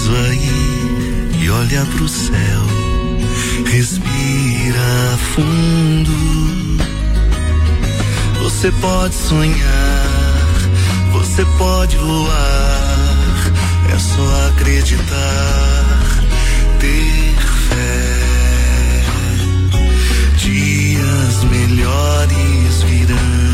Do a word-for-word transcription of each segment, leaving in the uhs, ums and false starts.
sorriso aí e olha pro céu. Respira fundo. Você pode sonhar, você pode voar. É só acreditar, ter fé. Dias melhores virão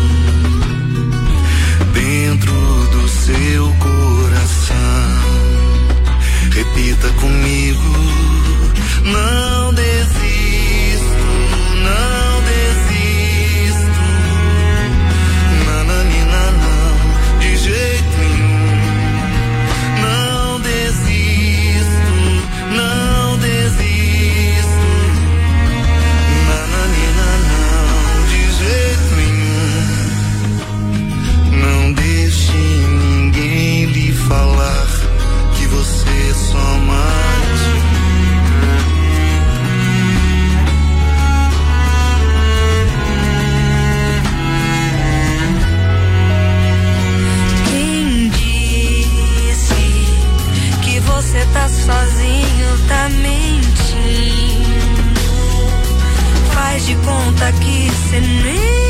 dentro do seu coração. Repita comigo: não desisto, não desisto. Nananina, não, de jeito nenhum. Não desisto, não desisto. Nananina, não, de jeito nenhum. Não deixe ninguém lhe falar que você só mais um. Quem disse que você tá sozinho, tá mentindo. Faz de conta que cê nem